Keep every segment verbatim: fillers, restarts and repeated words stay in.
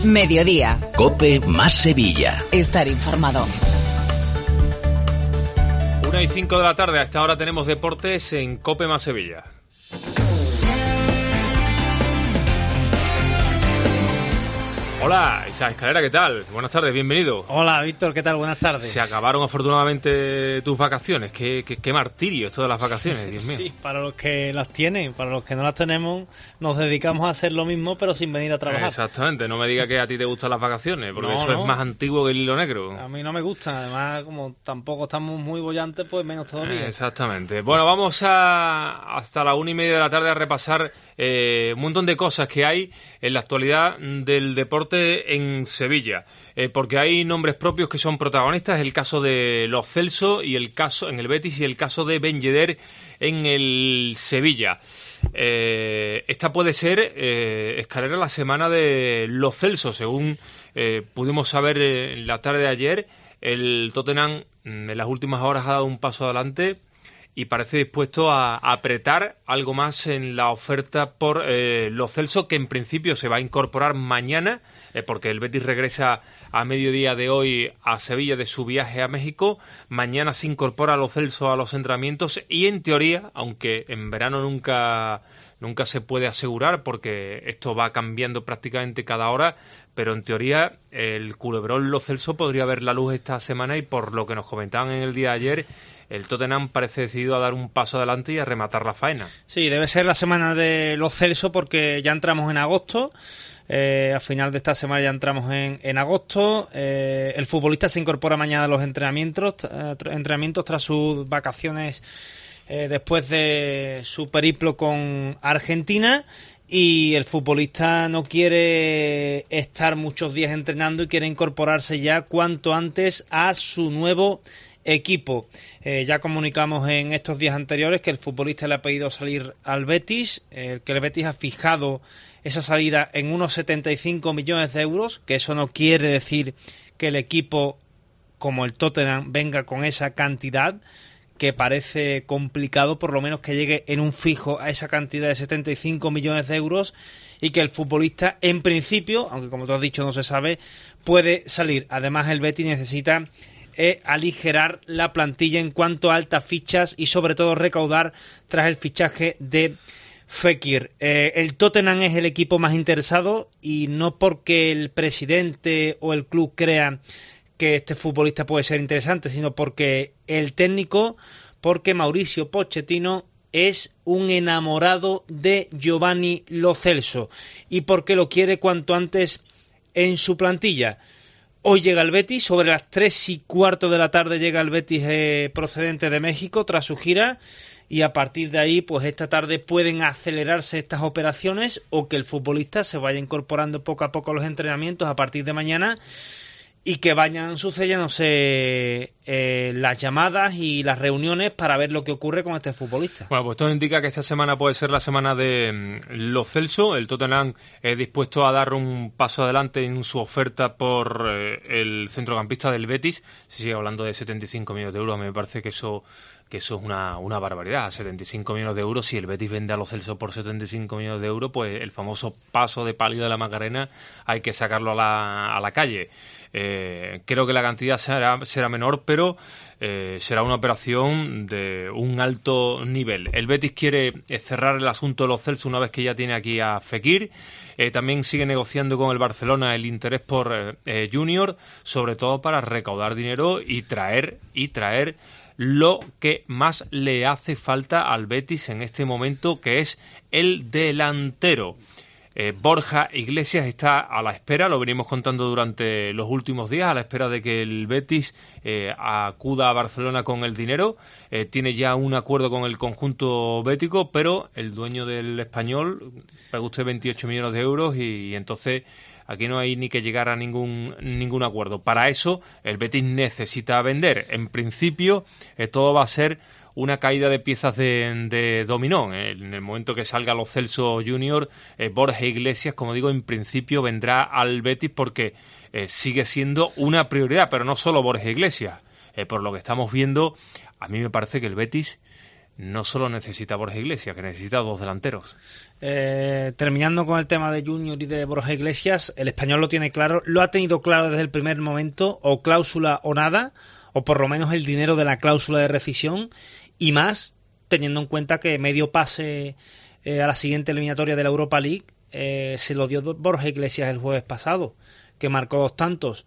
Mediodía. COPE más Sevilla. Estar informado. Una y cinco de la tarde, a esta hora tenemos deportes en COPE más Sevilla. Hola, Isaac Escalera, ¿qué tal? Buenas tardes, bienvenido. Hola, Víctor, ¿qué tal? Buenas tardes. Se acabaron afortunadamente tus vacaciones. Qué, qué, qué martirio esto de las vacaciones, Dios mío. Sí, para los que las tienen, para los que no las tenemos, nos dedicamos a hacer lo mismo, pero sin venir a trabajar. Exactamente, no me digas que a ti te gustan las vacaciones, porque no, eso no. es más antiguo que el hilo negro. A mí no me gustan, además, como tampoco estamos muy bollantes, pues menos todavía. Exactamente. Bueno, vamos a hasta la una y media de la tarde a repasar eh, un montón de cosas que hay en la actualidad del deporte en Sevilla, eh, porque hay nombres propios que son protagonistas, el caso de Lo Celso y el caso en el Betis y el caso de Ben Yedder en el Sevilla. Eh, esta puede ser, eh, Escalera, la semana de Lo Celso, según eh, pudimos saber eh, en la tarde de ayer. El Tottenham en las últimas horas ha dado un paso adelante y parece dispuesto a apretar algo más en la oferta por eh, Lo Celso, que en principio se va a incorporar mañana, eh, porque el Betis regresa a mediodía de hoy a Sevilla de su viaje a México. Mañana se incorpora Lo Celso a los entrenamientos y, en teoría, aunque en verano nunca, nunca se puede asegurar porque esto va cambiando prácticamente cada hora, pero en teoría el culebrón Lo Celso podría ver la luz esta semana y, por lo que nos comentaban en el día de ayer, el Tottenham parece decidido a dar un paso adelante y a rematar la faena. Sí, debe ser la semana de Lo Celso porque ya entramos en agosto. Eh, a final de esta semana ya entramos en, en agosto. Eh, el futbolista se incorpora mañana a los entrenamientos, eh, entrenamientos tras sus vacaciones eh, después de su periplo con Argentina. Y el futbolista no quiere estar muchos días entrenando y quiere incorporarse ya cuanto antes a su nuevo equipo. Eh, ya comunicamos en estos días anteriores que el futbolista le ha pedido salir al Betis, eh, que el Betis ha fijado esa salida en unos setenta y cinco millones de euros, que eso no quiere decir que el equipo como el Tottenham venga con esa cantidad, que parece complicado, por lo menos que llegue en un fijo a esa cantidad de setenta y cinco millones de euros, y que el futbolista, en principio, aunque como tú has dicho no se sabe, puede salir. Además, el Betis necesita eh, aligerar la plantilla en cuanto a altas fichas y sobre todo recaudar tras el fichaje de Fekir. Eh, el Tottenham es el equipo más interesado, y no porque el presidente o el club crea que este futbolista puede ser interesante, sino porque el técnico, porque Mauricio Pochettino es un enamorado de Giovanni Lo Celso y porque lo quiere cuanto antes en su plantilla. Hoy llega el Betis, sobre las tres y cuarto de la tarde llega el Betis eh, procedente de México tras su gira, y a partir de ahí, pues esta tarde pueden acelerarse estas operaciones o que el futbolista se vaya incorporando poco a poco a los entrenamientos a partir de mañana, y que vayan sucediéndose eh, las llamadas y las reuniones para ver lo que ocurre con este futbolista. Bueno, pues esto indica que esta semana puede ser la semana de mm, Lo Celso. El Tottenham es dispuesto a dar un paso adelante en su oferta por eh, el centrocampista del Betis. Se sigue hablando de setenta y cinco millones de euros. Me parece que eso que eso es una, una barbaridad. setenta y cinco millones de euros. Si el Betis vende a Lo Celso por setenta y cinco millones de euros, pues el famoso paso de palio de la Macarena hay que sacarlo a la, a la calle. Eh, creo que la cantidad será, será menor, pero eh, será una operación de un alto nivel. El Betis quiere cerrar el asunto de Lo Celso una vez que ya tiene aquí a Fekir. Eh, también sigue negociando con el Barcelona el interés por eh, eh, Junior, sobre todo para recaudar dinero y traer y traer lo que más le hace falta al Betis en este momento, que es el delantero. Eh, Borja Iglesias está a la espera, lo venimos contando durante los últimos días, a la espera de que el Betis eh, acuda a Barcelona con el dinero. Eh, tiene ya un acuerdo con el conjunto bético, pero el dueño del Español paga usted veintiocho millones de euros y, y entonces aquí no hay ni que llegar a ningún ningún acuerdo. Para eso el Betis necesita vender. En principio eh, todo va a ser una caída de piezas de, de dominó. En el momento que salga Lo Celso Junior, eh, Borja Iglesias, como digo, en principio vendrá al Betis porque eh, sigue siendo una prioridad, pero no solo Borja Iglesias. Eh, por lo que estamos viendo, a mí me parece que el Betis no solo necesita Borja Iglesias, que necesita dos delanteros. Eh, terminando con el tema de Junior y de Borja Iglesias, el Español lo tiene claro, lo ha tenido claro desde el primer momento, o cláusula o nada, o por lo menos el dinero de la cláusula de rescisión, y más teniendo en cuenta que medio pase eh, a la siguiente eliminatoria de la Europa League eh, se lo dio Borja Iglesias el jueves pasado, que marcó dos tantos.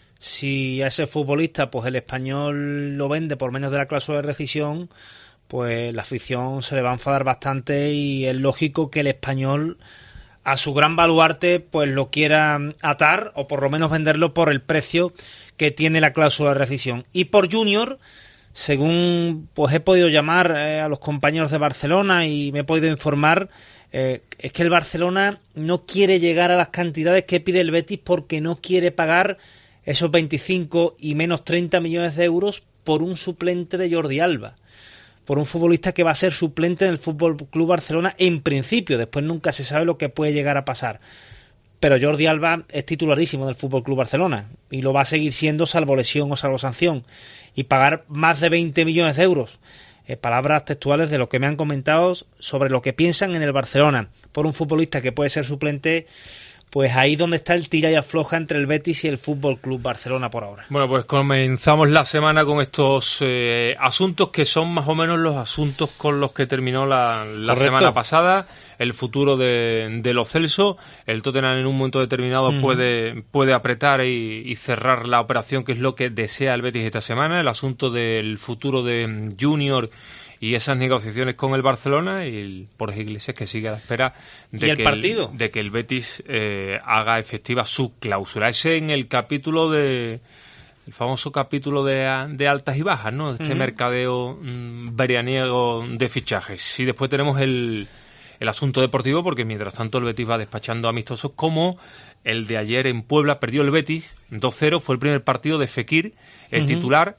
Si a ese futbolista pues el Español lo vende por menos de la cláusula de rescisión, pues la afición se le va a enfadar bastante, y es lógico que el Español a su gran baluarte pues lo quiera atar, o por lo menos venderlo por el precio que tiene la cláusula de rescisión. Y por Junior, según pues he podido llamar eh, a los compañeros de Barcelona y me he podido informar, eh, es que el Barcelona no quiere llegar a las cantidades que pide el Betis, porque no quiere pagar esos veinticinco y menos treinta millones de euros por un suplente de Jordi Alba, por un futbolista que va a ser suplente en el F C Barcelona en principio. Después nunca se sabe lo que puede llegar a pasar. Pero Jordi Alba es titularísimo del F C Barcelona y lo va a seguir siendo salvo lesión o salvo sanción. Y pagar más de veinte millones de euros, eh, palabras textuales de lo que me han comentado sobre lo que piensan en el Barcelona, por un futbolista que puede ser suplente, pues ahí donde está el tira y afloja entre el Betis y el F C Barcelona por ahora. Bueno, pues comenzamos la semana con estos eh, asuntos que son más o menos los asuntos con los que terminó la, la semana pasada. El futuro de, de Lo Celso. El Tottenham en un momento determinado uh-huh. puede, puede apretar y, y cerrar la operación, que es lo que desea el Betis esta semana. El asunto del futuro de Junior y esas negociaciones con el Barcelona, y el Borja Iglesias, que sigue a la espera de, el que, partido? El, de que el Betis eh, haga efectiva su cláusula. Ese en el capítulo de... el famoso capítulo de, de altas y bajas, ¿no? Este uh-huh. mercadeo mmm, veraniego de fichajes. Y después tenemos el, el asunto deportivo, porque mientras tanto el Betis va despachando amistosos, como el de ayer en Puebla. Perdió el Betis dos cero, fue el primer partido de Fekir, el uh-huh. titular.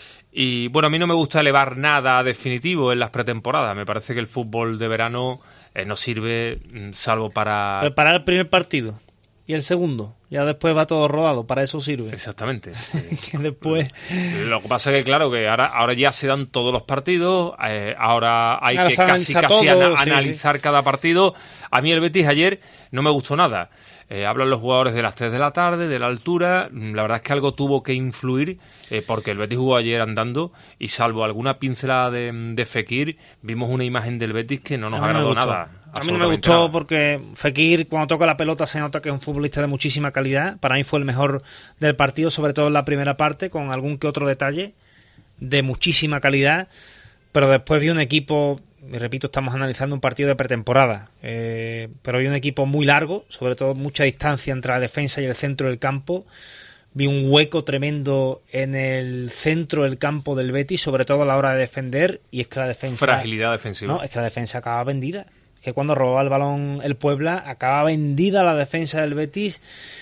Y bueno, a mí no me gusta elevar nada definitivo en las pretemporadas. Me parece que el fútbol de verano eh, no sirve salvo para... preparar el primer partido y el segundo. Ya después va todo rodado, para eso sirve. Exactamente. que después... Lo que pasa es que, claro, que ahora, ahora ya se dan todos los partidos, eh, ahora hay ahora que casi, casi todo, ana- sí, analizar sí. cada partido. A mí el Betis ayer no me gustó nada. Eh, hablan los jugadores de las tres de la tarde, de la altura. La verdad es que algo tuvo que influir, eh, porque el Betis jugó ayer andando, y salvo alguna pincelada de, de Fekir, vimos una imagen del Betis que no nos agradó nada. A mí no me gustó nada. Porque Fekir, cuando toca la pelota, se nota que es un futbolista de muchísima calidad. Para mí fue el mejor del partido, sobre todo en la primera parte, con algún que otro detalle de muchísima calidad. Pero después vi un equipo... y repito, estamos analizando un partido de pretemporada, eh, pero hay un equipo muy largo, sobre todo mucha distancia entre la defensa y el centro del campo. Vi un hueco tremendo en el centro del campo del Betis, sobre todo a la hora de defender, y es que la defensa... fragilidad defensiva. No, es que la defensa acaba vendida. Es que cuando robaba el balón el Puebla, acaba vendida la defensa del Betis,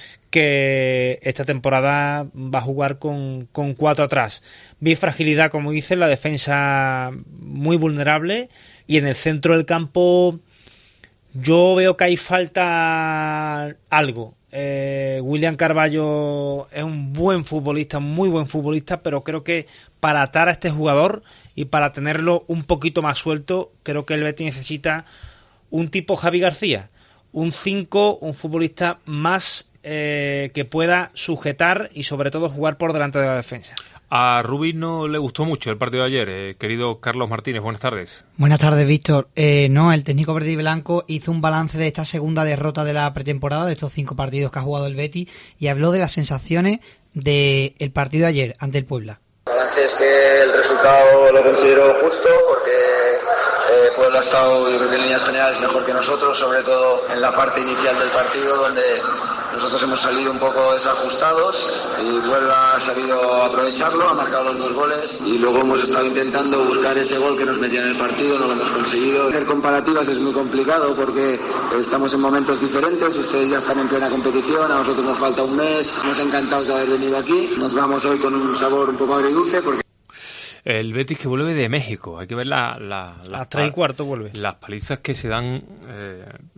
que esta temporada va a jugar con, con cuatro atrás. Vi fragilidad, como dice, la defensa muy vulnerable, y en el centro del campo yo veo que hay falta algo. Eh, William Carballo es un buen futbolista, muy buen futbolista, pero creo que para atar a este jugador y para tenerlo un poquito más suelto, creo que el Betis necesita un tipo Javi García, un cinco, un futbolista más eh, que pueda sujetar y sobre todo jugar por delante de la defensa. A Rubí no le gustó mucho el partido de ayer, eh, querido Carlos Martínez, buenas tardes. Buenas tardes, Víctor. Eh, no, el técnico verde y blanco hizo un balance de esta segunda derrota de la pretemporada, de estos cinco partidos que ha jugado el Betis, y habló de las sensaciones del partido de ayer ante el Puebla. El balance es que el resultado lo considero justo, porque eh, Puebla ha estado, yo creo que en líneas generales, mejor que nosotros, sobre todo en la parte inicial del partido, donde nosotros hemos salido un poco desajustados y Puebla ha sabido aprovecharlo, ha marcado los dos goles, y luego hemos estado intentando buscar ese gol que nos metía en el partido, no lo hemos conseguido. Hacer comparativas es muy complicado porque estamos en momentos diferentes, ustedes ya están en plena competición, a nosotros nos falta un mes, estamos encantados de haber venido aquí, nos vamos hoy con un sabor un poco agridulce porque... El Betis que vuelve de México, hay que ver la, la, la a tres y cuarto vuelve. Las palizas que se dan... Eh...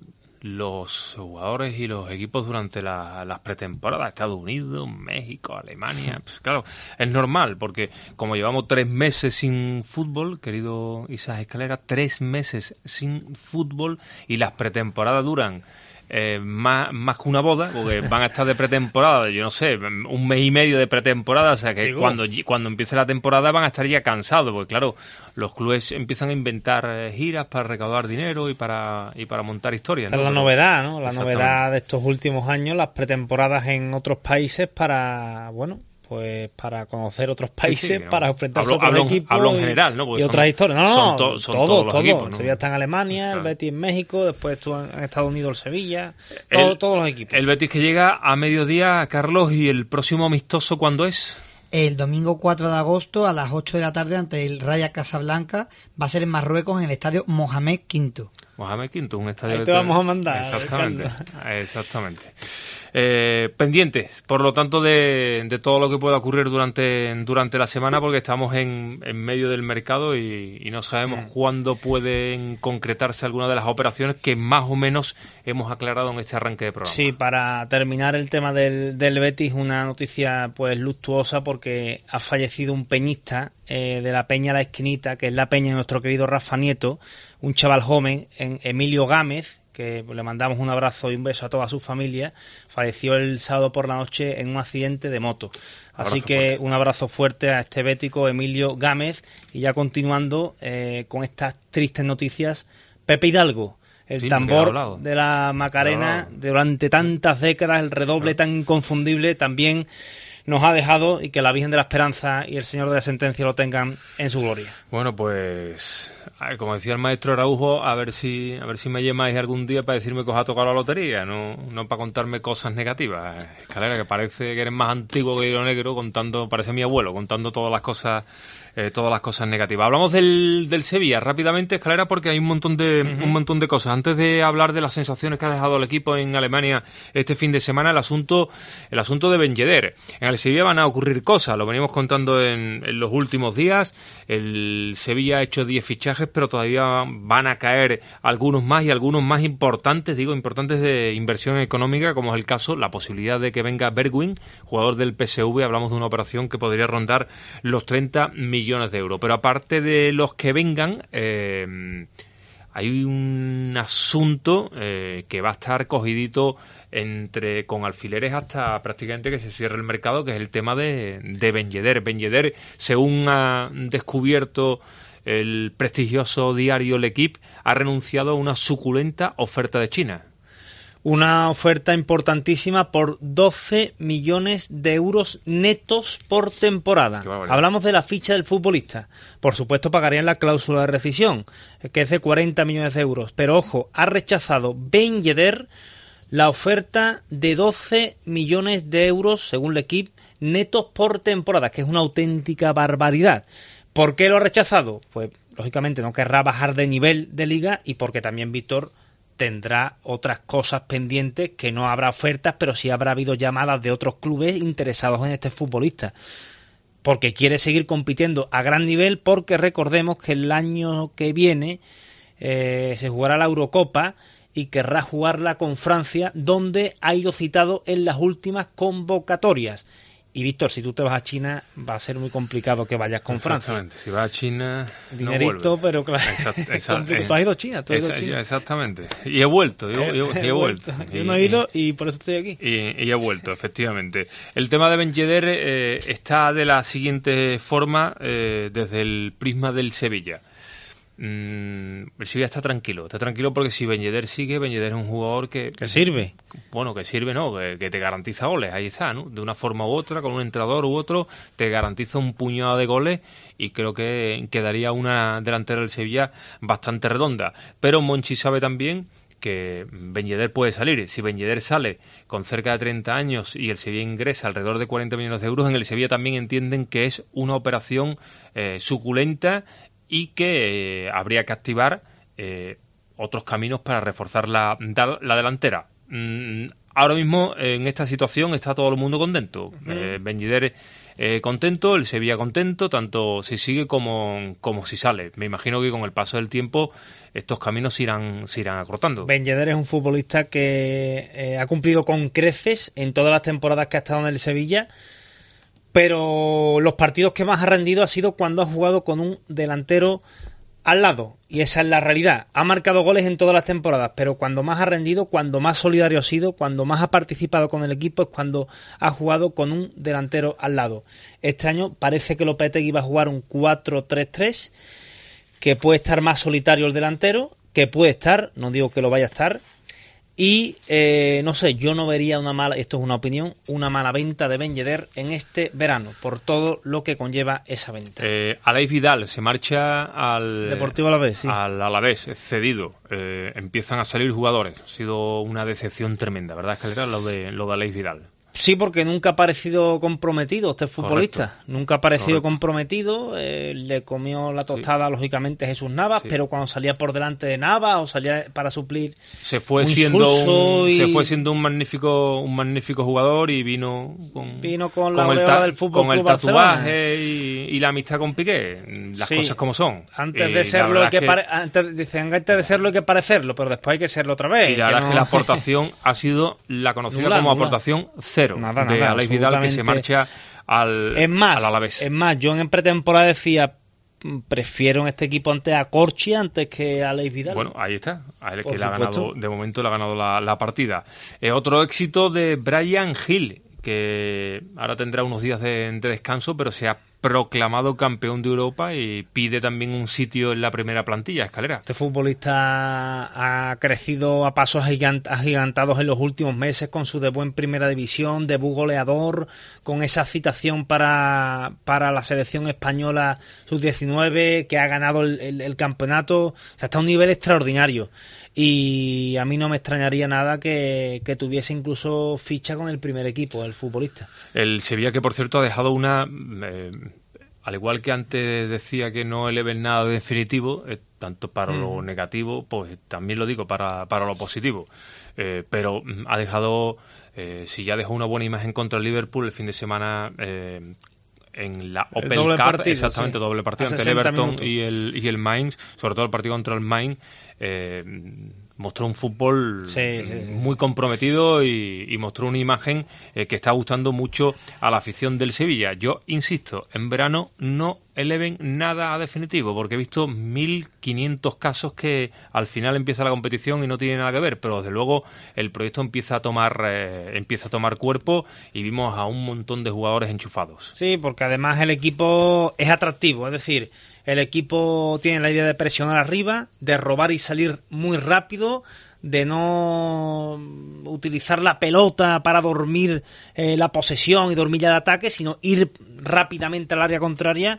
los jugadores y los equipos durante la, las pretemporadas, Estados Unidos, México, Alemania, pues claro, es normal, porque como llevamos tres meses sin fútbol, querido Isaac Escalera, tres meses sin fútbol y las pretemporadas duran Eh, más, más que una boda, porque van a estar de pretemporada, yo no sé, un mes y medio de pretemporada, o sea que Digo. cuando cuando empiece la temporada van a estar ya cansados, porque claro, los clubes empiezan a inventar eh, giras para recaudar dinero y para y para montar historias. Esta ¿no? es la Pero- novedad, ¿no? La Exactamente. novedad de estos últimos años, las pretemporadas en otros países para, bueno, pues para conocer otros países, Sí, sí, no. para enfrentarse Hablo- a otros hablo en- equipos hablo en y- general, ¿no? Porque y son- otras historias. No, no, son no, to- son todo, todos los todo. equipos, El ¿no? Sevilla está en Alemania, Claro. el Betis en México, después estuvo en Estados Unidos el Sevilla, todo- El- todos los equipos. El Betis que llega a mediodía, Carlos, y el próximo amistoso, ¿cuándo es? El domingo cuatro de agosto a las ocho de la tarde ante el Raja Casablanca. Va a ser en Marruecos, en el estadio Mohamed quinto. Mohamed Quinto, un estadio Ahí de te te- vamos a mandar, Exactamente, Ricardo. exactamente. Eh, pendientes, por lo tanto, de, de todo lo que pueda ocurrir durante, durante la semana, porque estamos en, en medio del mercado y, y no sabemos cuándo pueden concretarse algunas de las operaciones que más o menos hemos aclarado en este arranque de programa. Sí, para terminar el tema del, del Betis, una noticia pues luctuosa porque ha fallecido un peñista eh, de la Peña La Esquinita, que es la peña de nuestro querido Rafa Nieto, un chaval joven, en Emilio Gámez, que le mandamos un abrazo y un beso a toda su familia. Falleció el sábado por la noche en un accidente de moto. Así Abrazo que fuerte. un abrazo fuerte a este bético Emilio Gámez. Y ya continuando eh, con estas tristes noticias, Pepe Hidalgo, el Sí, me he tambor hablado. de la Macarena, No. durante tantas décadas, el redoble tan inconfundible, también nos ha dejado, y que la Virgen de la Esperanza y el Señor de la Sentencia lo tengan en su gloria. Bueno, pues, a ver, como decía el maestro Araujo, a ver si a ver si me llamáis algún día para decirme que os ha tocado la lotería, no, no para contarme cosas negativas. Escalera, que parece que eres más antiguo que Hilo Negro, contando, parece mi abuelo, contando todas las cosas eh, todas las cosas negativas. Hablamos del, del Sevilla rápidamente, Escalera, porque hay un montón de uh-huh. un montón de cosas. Antes de hablar de las sensaciones que ha dejado el equipo en Alemania este fin de semana, el asunto el asunto de Ben Yedder. En el Sevilla van a ocurrir cosas, lo venimos contando en, en los últimos días. El Sevilla ha hecho diez fichajes, pero todavía van a caer algunos más, y algunos más importantes, digo, importantes de inversión económica, como es el caso, la posibilidad de que venga Bergwijn, jugador del P S V. Hablamos de una operación que podría rondar los treinta millones de euros. Pero aparte de los que vengan, eh, hay un asunto eh, que va a estar cogidito entre con alfileres hasta prácticamente que se cierre el mercado, que es el tema de, de Ben Yedder. Ben Yedder, según ha descubierto el prestigioso diario L'Equipe, ha renunciado a una suculenta oferta de China. Una oferta importantísima por doce millones de euros netos por temporada. Hablamos de la ficha del futbolista. Por supuesto pagarían la cláusula de rescisión, que es de cuarenta millones de euros. Pero ojo, ha rechazado Ben Yedder la oferta de doce millones de euros, según L'Equipe, netos por temporada, que es una auténtica barbaridad. ¿Por qué lo ha rechazado? Pues, lógicamente, no querrá bajar de nivel de liga, y porque también Víctor tendrá otras cosas pendientes, que no habrá ofertas, pero sí habrá habido llamadas de otros clubes interesados en este futbolista, porque quiere seguir compitiendo a gran nivel, porque recordemos que el año que viene eh, se jugará la Eurocopa y querrá jugarla con Francia, donde ha ido citado en las últimas convocatorias. Y Víctor, si tú te vas a China, va a ser muy complicado que vayas con Francia. Si vas a China, dinerito, no pero claro. Exact, exact, tú has ido a China, tú has ido a esa, China. Exactamente. Y he vuelto, yo, yo, yo he vuelto. Yo no he ido y por eso estoy aquí. Y, y he vuelto, efectivamente. El tema de Ben Yedder eh, está de la siguiente forma eh, desde el prisma del Sevilla. Mm, el Sevilla está tranquilo, está tranquilo porque si Ben Yedder sigue, Ben Yedder es un jugador que... Que sirve. Bueno, que sirve, no, que, que te garantiza goles, ahí está, ¿no? De una forma u otra, con un entrenador u otro, te garantiza un puñado de goles, y creo que quedaría una delantera del Sevilla bastante redonda. Pero Monchi sabe también que Ben Yedder puede salir. Si Ben Yedder sale con cerca de treinta años y el Sevilla ingresa alrededor de cuarenta millones de euros, en el Sevilla también entienden que es una operación eh, suculenta, y que eh, habría que activar eh, otros caminos para reforzar la, la delantera. Mm, ahora mismo en esta situación está todo el mundo contento. Uh-huh. Eh, Ben Yedder eh, contento, el Sevilla contento, tanto si sigue como, como si sale. Me imagino que con el paso del tiempo estos caminos se irán, se irán acortando. Ben Yedder es un futbolista que eh, ha cumplido con creces en todas las temporadas que ha estado en el Sevilla, pero los partidos que más ha rendido ha sido cuando ha jugado con un delantero al lado, y esa es la realidad. Ha marcado goles en todas las temporadas, pero cuando más ha rendido, cuando más solidario ha sido, cuando más ha participado con el equipo, es cuando ha jugado con un delantero al lado. Este año parece que Lopetegui va a jugar un cuatro tres tres, que puede estar más solitario el delantero, que puede estar, no digo que lo vaya a estar, y eh, no sé, yo no vería una mala, esto es una opinión, una mala venta de Ben Yedder en este verano, por todo lo que conlleva esa venta. Eh, Aleix Vidal se marcha al Deportivo Alavés, sí. Al Alavés, cedido. Eh, empiezan a salir jugadores. Ha sido una decepción tremenda, ¿verdad, Escalera? Lo de, lo de Aleix Vidal. Sí, porque nunca ha parecido comprometido este futbolista. Correcto. Nunca ha parecido Correcto. comprometido. Eh, le comió la tostada, sí. lógicamente, Jesús Navas, sí. pero cuando salía por delante de Navas o salía para suplir, se fue un siendo un, y... se fue siendo un magnífico un magnífico jugador y vino con, vino con, con la el, ta- del fútbol con el Club tatuaje y, y la amistad con Piqué. Las sí. cosas como son. Antes y de serlo hay que, que... pare... antes, dicen, antes de serlo hay que parecerlo, pero después hay que serlo otra vez. Y la verdad no... es que la aportación ha sido la conocida nula, como nula. aportación cero nada, de nada, Aleix Vidal, que se marcha al, es más, al Alavés. Es más, yo en pretemporada decía, prefiero en este equipo antes a Corchi antes que a Aleix Vidal. Bueno, ahí está. A él Por que le ha supuesto. ganado, de momento le ha ganado la, la partida. Eh, otro éxito de Bryan Gil, que ahora tendrá unos días de, de descanso, pero se ha proclamado campeón de Europa y pide también un sitio en la primera plantilla, Escalera. Este futbolista ha crecido a pasos agigant- agigantados en los últimos meses con su debut en Primera División, debut goleador, con esa citación para, para la selección española sub diecinueve, que ha ganado el, el, el campeonato. O sea, está a un nivel extraordinario. Y a mí no me extrañaría nada que, que tuviese incluso ficha con el primer equipo, el futbolista. El Sevilla, que por cierto ha dejado una... Eh, al igual que antes decía que no eleven nada de definitivo, eh, tanto para mm. lo negativo, pues también lo digo para, para lo positivo. Eh, pero ha dejado, eh, si ya dejó una buena imagen contra el Liverpool el fin de semana... Eh, en la Opel Cup, partido, exactamente, sí. doble partido ante el Everton y el, y el Mainz, sobre todo el partido contra el Mainz, eh, mostró un fútbol sí, sí, sí. muy comprometido y, y mostró una imagen eh, que está gustando mucho a la afición del Sevilla. Yo insisto, en verano no eleven nada a definitivo, porque he visto mil quinientos casos que al final empieza la competición y no tiene nada que ver, pero desde luego el proyecto empieza a tomar eh, empieza a tomar cuerpo y vimos a un montón de jugadores enchufados. Sí, porque además el equipo es atractivo, es decir, el equipo tiene la idea de presionar arriba, de robar y salir muy rápido, de no utilizar la pelota para dormir eh, la posesión y dormir ya el ataque, sino ir rápidamente al área contraria.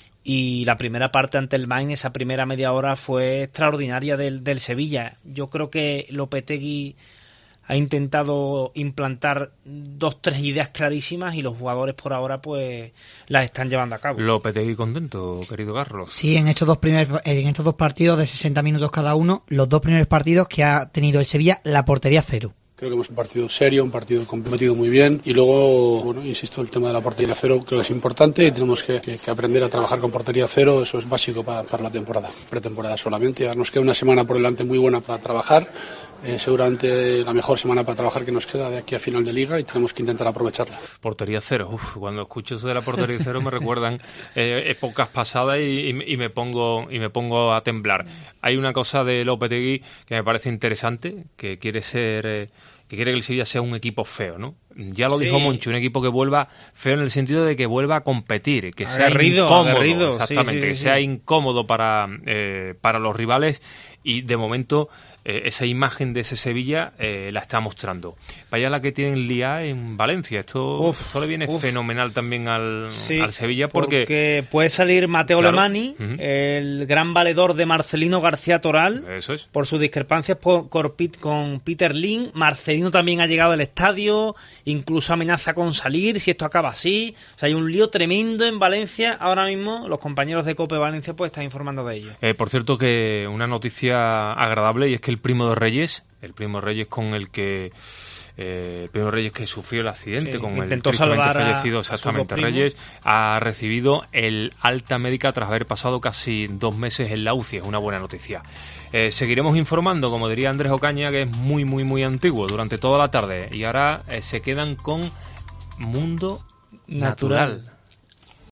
Y la primera parte ante el Mainz, esa primera media hora, fue extraordinaria del, del Sevilla. Yo creo que Lopetegui ha intentado implantar dos, tres ideas clarísimas y los jugadores por ahora pues las están llevando a cabo. Lopetegui contento, querido Carlos. Sí, en estos dos primeros, en estos dos partidos de sesenta minutos cada uno, los dos primeros partidos que ha tenido el Sevilla, la portería cero. Creo que hemos un partido serio, un partido comprometido muy bien y luego, bueno, insisto, el tema de la portería cero creo que es importante y tenemos que, que, que aprender a trabajar con portería cero, eso es básico para, para la temporada, pretemporada solamente. Ya nos queda una semana por delante muy buena para trabajar, eh, seguramente la mejor semana para trabajar que nos queda de aquí a final de liga y tenemos que intentar aprovecharla. Portería cero, uf, cuando escucho eso de la portería cero me recuerdan eh, épocas pasadas y, y, y me pongo y me pongo a temblar. Hay una cosa de Lopetegui que me parece interesante, que quiere ser... Eh, que quiere que el Sevilla sea un equipo feo, ¿no? Ya lo sí. dijo Monchi, un equipo que vuelva feo en el sentido de que vuelva a competir, que sea aguerrido, incómodo, aguerrido. exactamente, Sí, sí, que sí, sea sí. incómodo para, eh, para los rivales y de momento eh, esa imagen de ese Sevilla eh, la está mostrando. Vaya la que tienen liada en Valencia, esto, uf, esto le viene uf. fenomenal también al, sí, al Sevilla porque... porque puede salir Mateo claro, Lemani, uh-huh. el gran valedor de Marcelino García Toral, eso es. por sus discrepancias por, con Peter Lim. Marcelino también ha llegado al estadio, incluso amenaza con salir si esto acaba así. O sea, hay un lío tremendo en Valencia. Ahora mismo los compañeros de COPE Valencia pues están informando de ello. Eh, por cierto, que una noticia agradable, y es que el primo de Reyes, el primo de Reyes con el que Eh, Pedro Reyes, que sufrió el accidente sí, con el intentó tristemente salvar a- fallecido a sus exactamente dos primos. Reyes, ha recibido el alta médica tras haber pasado casi dos meses en la U C I. Es una buena noticia. Eh, seguiremos informando, como diría Andrés Ocaña, que es muy, muy, muy antiguo, durante toda la tarde. Y ahora eh, se quedan con Mundo Natural. Natural.